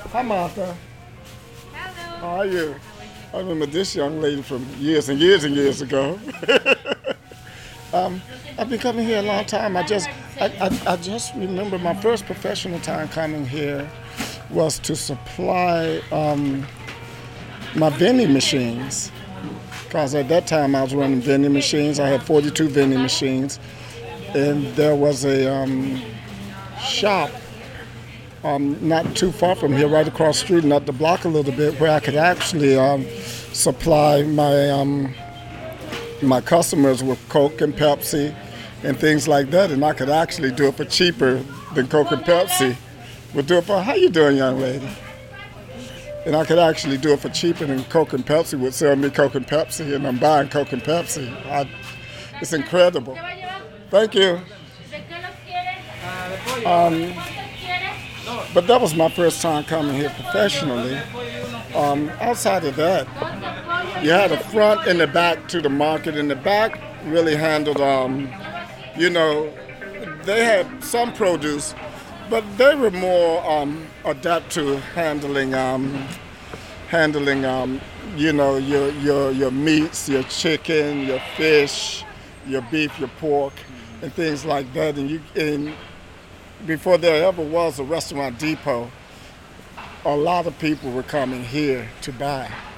Hi, Martha. Hello. How are you? I remember this young lady from years and years and years ago. um, I've been coming here a long time. I just remember my first professional time coming here was to supply my vending machines. Because at that time I was running vending machines. I had 42 vending machines. And there was a shop not too far from here, right across the street and up the block a little bit, where I could actually supply my customers with Coke and Pepsi and things like that, and I could actually do it for cheaper than Coke and Pepsi would do it for. How you doing, young lady? And I could actually do it for cheaper than Coke and Pepsi would sell me Coke and Pepsi, and I'm buying Coke and Pepsi. It's incredible. Thank you. Um, but that was my first time coming here professionally. Outside of that, you had the front and the back to the market, and the back really handled, you know, they had some produce, but they were more adept to handling, your meats, your chicken, your fish, your beef, your pork, and things like that. And before there ever was a restaurant depot, a lot of people were coming here to buy.